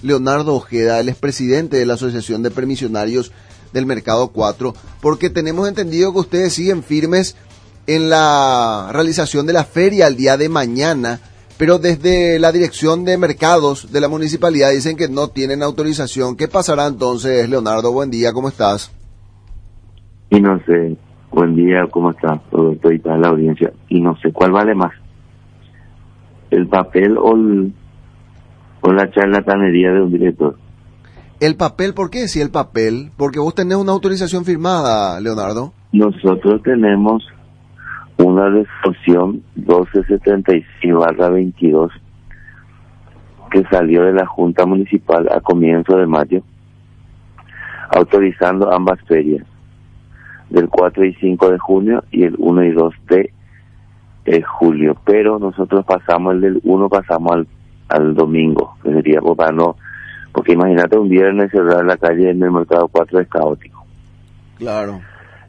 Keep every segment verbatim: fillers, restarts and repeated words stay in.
Leonardo Ojeda, él es presidente de la Asociación de Permisionarios del Mercado cuatro, porque tenemos entendido que ustedes siguen firmes en la realización de la feria el día de mañana, pero desde la Dirección de Mercados de la Municipalidad dicen que no tienen autorización. ¿Qué pasará entonces, Leonardo? Buen día, ¿cómo estás? Y no sé, buen día, ¿cómo estás? Roberto y toda la audiencia. Y no sé cuál vale más, el papel o, el, o la charlatanería de un director. ¿El papel? ¿Por qué decía el papel? Porque vos tenés una autorización firmada, Leonardo. Nosotros tenemos una resolución doce setenta y seis barra veintidós que salió de la Junta Municipal a comienzo de mayo, autorizando ambas ferias, del cuatro y cinco de junio y el uno y dos de eh, julio. Pero nosotros pasamos el del uno, pasamos al, al domingo, que sería para no... Porque imagínate un viernes cerrar la calle en el Mercado cuatro es caótico. Claro.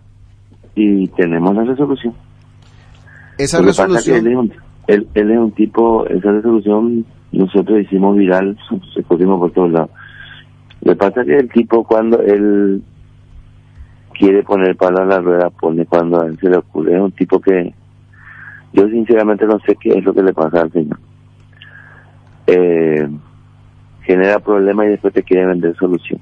Y tenemos la resolución. Esa Lo que resolución... pasa es que él es, un, él, él es un tipo, esa resolución nosotros hicimos viral, se corrimos por todos lados. Lo que pasa es que el tipo, cuando él quiere poner palo a la rueda, pone cuando a él se le ocurre. Es un tipo que yo sinceramente no sé qué es lo que le pasa al señor. Eh... genera problemas y después te quiere vender solución.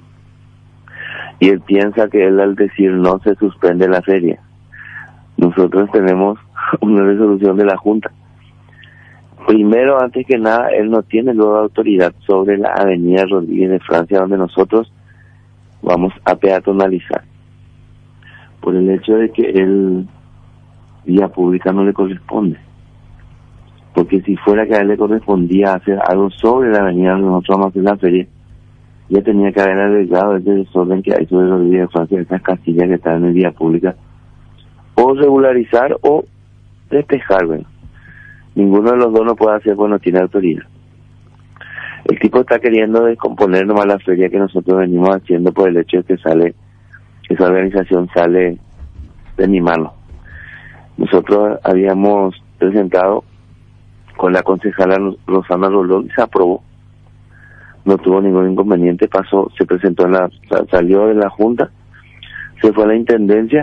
Y él piensa que él al decir no se suspende la feria. Nosotros tenemos una resolución de la Junta. Primero, antes que nada, él no tiene luego autoridad sobre la avenida Rodríguez de Francia, donde nosotros vamos a peatonalizar. Por el hecho de que él, vía pública, no le corresponde. Porque si fuera que a él le correspondía hacer algo sobre la avenida donde nosotros vamos a hacer la feria, ya tenía que haber arreglado ese desorden que hay sobre los días de Francia, esas castillas que están en vía pública, o regularizar o despejar. Bueno, ninguno de los dos no puede hacer, bueno, tiene autoridad. El tipo está queriendo descomponer nomás la feria que nosotros venimos haciendo por el hecho de que sale, esa organización sale de mi mano. Nosotros habíamos presentado con la concejala Rosana Rolón y se aprobó, no tuvo ningún inconveniente, pasó, se presentó en la, salió de la Junta, se fue a la Intendencia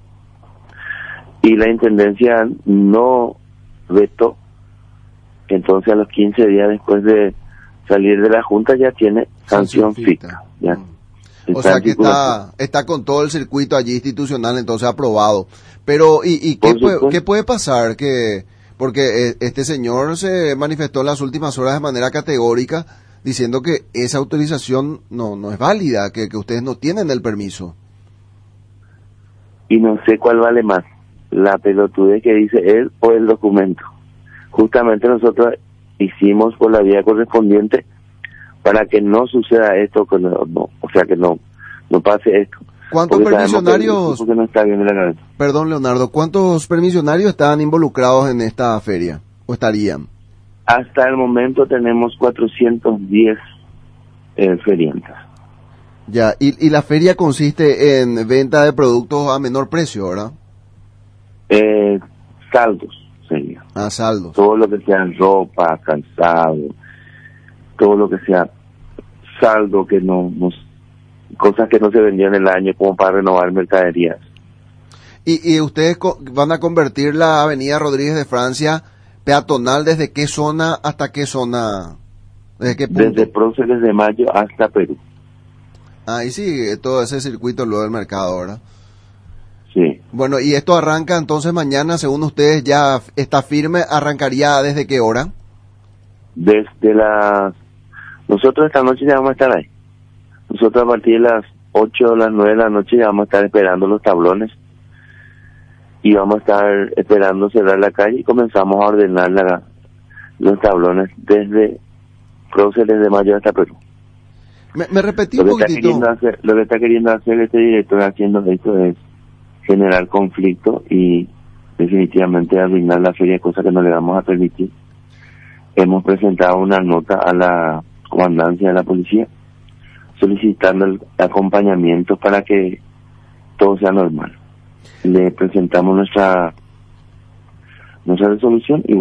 y la Intendencia no vetó. Entonces a los quince días después de salir de la Junta ya tiene sanción fija. Ya. O sea que está está con todo el circuito allí institucional entonces aprobado. Pero ¿y, y qué, puede, qué puede pasar? Que porque este señor se manifestó en las últimas horas de manera categórica diciendo que esa autorización no no es válida, que, que ustedes no tienen el permiso. Y no sé cuál vale más, la pelotudez que dice él o el documento. Justamente nosotros hicimos por la vía correspondiente para que no suceda esto, que no, no, o sea que no no pase esto. ¿Cuántos permisionarios? Porque no está bien de la cabeza. Perdón, Leonardo, ¿cuántos permisionarios estaban involucrados en esta feria? ¿O estarían? Hasta el momento tenemos cuatrocientos diez eh, feriantes. Ya, y, y la feria consiste en venta de productos a menor precio, ¿verdad? Eh, saldos sería. Ah, saldos. Todo lo que sea ropa, calzado, todo lo que sea saldo que no nos cosas que no se vendían en el año como para renovar mercaderías. ¿Y, y ustedes co- van a convertir la avenida Rodríguez de Francia peatonal desde qué zona hasta qué zona? ¿Desde qué punto? Desde Próceres de Mayo hasta Perú. Ah, y sí, todo ese circuito luego del mercado, ¿verdad? Sí. Bueno, y esto arranca entonces mañana, según ustedes ya está firme, ¿arrancaría desde qué hora? Desde las... Nosotros esta noche ya vamos a estar ahí. Nosotros a partir de las ocho o las nueve de la noche ya vamos a estar esperando los tablones y vamos a estar esperando cerrar la calle y comenzamos a ordenar la, los tablones desde Próceres de Mayo hasta Perú. Me, me repetí Lo un que, está poquitito. queriendo hacer, lo que está queriendo hacer este director haciendo esto es generar conflicto y definitivamente arruinar la feria, cosa que no le vamos a permitir. Hemos presentado una nota a la comandancia de la policía solicitando el acompañamiento para que todo sea normal. Le presentamos nuestra nuestra resolución y bueno,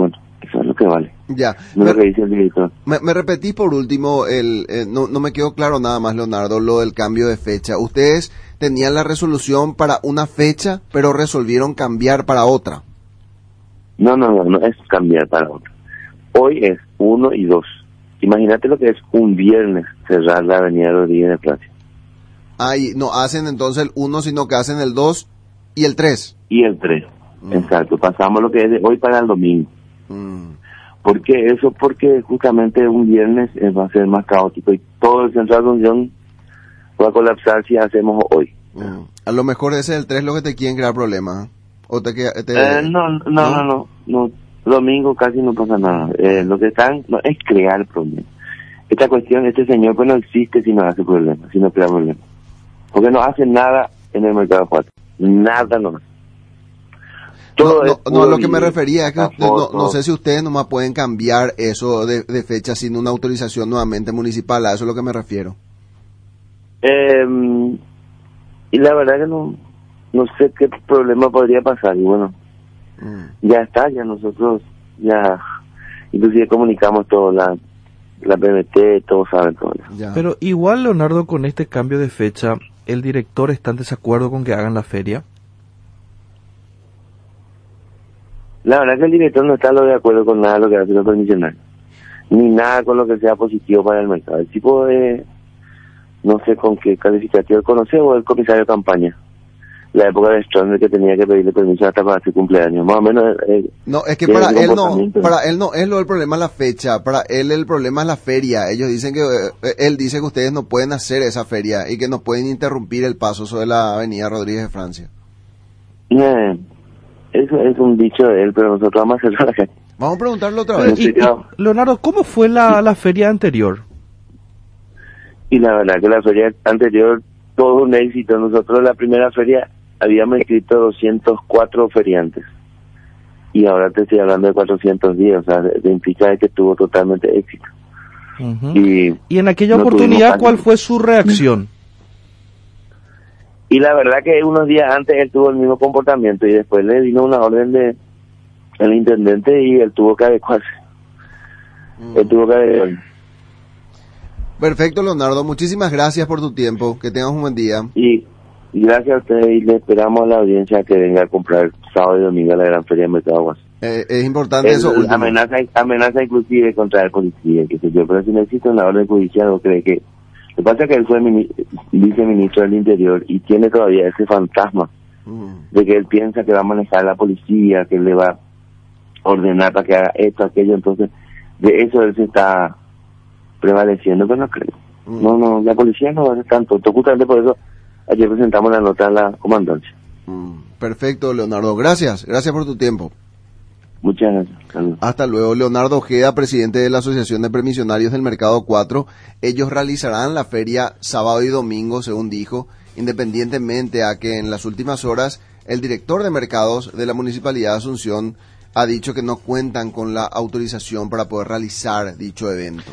Eso es lo que vale. Ya. No me, es lo que dice el director. Me, me repetí por último, el, eh, no, no me quedó claro nada más, Leonardo, lo del cambio de fecha. Ustedes tenían la resolución para una fecha, pero resolvieron cambiar para otra. No, no, no, no es cambiar para otra. Hoy es uno y dos. Imagínate lo que es un viernes cerrar la avenida Rodríguez de Francia. Ah, y no hacen entonces el uno, sino que hacen el dos y el tres. Y el tres, mm. Exacto. Pasamos lo que es de hoy para el domingo. Mm. ¿Por qué eso? Porque justamente un viernes eh, va a ser más caótico y todo el centro de Asunción va a colapsar si hacemos hoy. Mm. A lo mejor ese es el tres lo que te quieren crear problemas. ¿O te, te, eh, no, no, no, no, no, no. Domingo casi no pasa nada. Eh, lo que están no, es crear problemas. Esta cuestión, este señor pues no existe si no hace problemas, si no crea problemas. Porque no hace nada en el mercado cuatro. Nada no hace. Todo no, no, no, lo que me refería es que usted, no, no sé si ustedes nomás pueden cambiar eso de, de fecha sin una autorización nuevamente municipal, a eso es lo que me refiero. Eh, y la verdad que no, no sé qué problema podría pasar, y bueno, mm. ya está, ya nosotros, ya, inclusive comunicamos todo, la, la P M T, todos saben todo eso. Pero igual, Leonardo, con este cambio de fecha, ¿el director está en desacuerdo con que hagan la feria? La verdad que el director no está lo de acuerdo con nada de lo que hace los permisionarios, ni nada con lo que sea positivo para el mercado. El tipo de, no sé con qué calificativo conoce, o el comisario de campaña, la época de Stroessner, que tenía que pedirle permiso hasta para su cumpleaños, más o menos. Eh, no, es que para él no, para él no es lo el problema la fecha, para él el problema es la feria. Ellos dicen que, eh, él dice que ustedes no pueden hacer esa feria y que no pueden interrumpir el paso sobre la avenida Rodríguez de Francia. Eh, Eso es un dicho de él, pero nosotros vamos a hacerlo a la calle. Vamos a preguntarlo otra vez. Y, y, Leonardo, ¿cómo fue la, la feria anterior? Y la verdad que la feria anterior, todo un éxito. Nosotros la primera feria habíamos inscrito doscientos cuatro feriantes. Y ahora te estoy hablando de cuatrocientos diez, o sea, de, de implica que tuvo totalmente éxito. Uh-huh. y, y en aquella no oportunidad, ¿cuál fue su reacción? Y la verdad que unos días antes él tuvo el mismo comportamiento y después le vino una orden de el intendente y él tuvo que adecuarse. Mm. Él tuvo que adecuarse. Perfecto, Leonardo. Muchísimas gracias por tu tiempo. Que tengas un buen día. Y, y gracias a ustedes, y le esperamos a la audiencia que venga a comprar sábado y domingo a la Gran Feria de Mercado Aguas. Eh, es importante el, eso. Amenaza, amenaza inclusive contra el policía, que sé yo, pero si no existe una orden judicial, no cree que... Lo que pasa es que él fue mini, viceministro del Interior y tiene todavía ese fantasma mm. de que él piensa que va a manejar la policía, que él le va a ordenar para que haga esto, aquello. Entonces, de eso él se está prevaleciendo, pero no creo. Mm. No, no, la policía no va a ser tanto. Justamente por eso ayer presentamos la nota a la comandancia. Mm. Perfecto, Leonardo. Gracias. Gracias por tu tiempo. Muchas gracias. Saludos. Hasta luego. Leonardo Ojeda, presidente de la Asociación de Permisionarios del Mercado cuatro. Ellos realizarán la feria sábado y domingo, según dijo, independientemente a que en las últimas horas el director de mercados de la Municipalidad de Asunción ha dicho que no cuentan con la autorización para poder realizar dicho evento.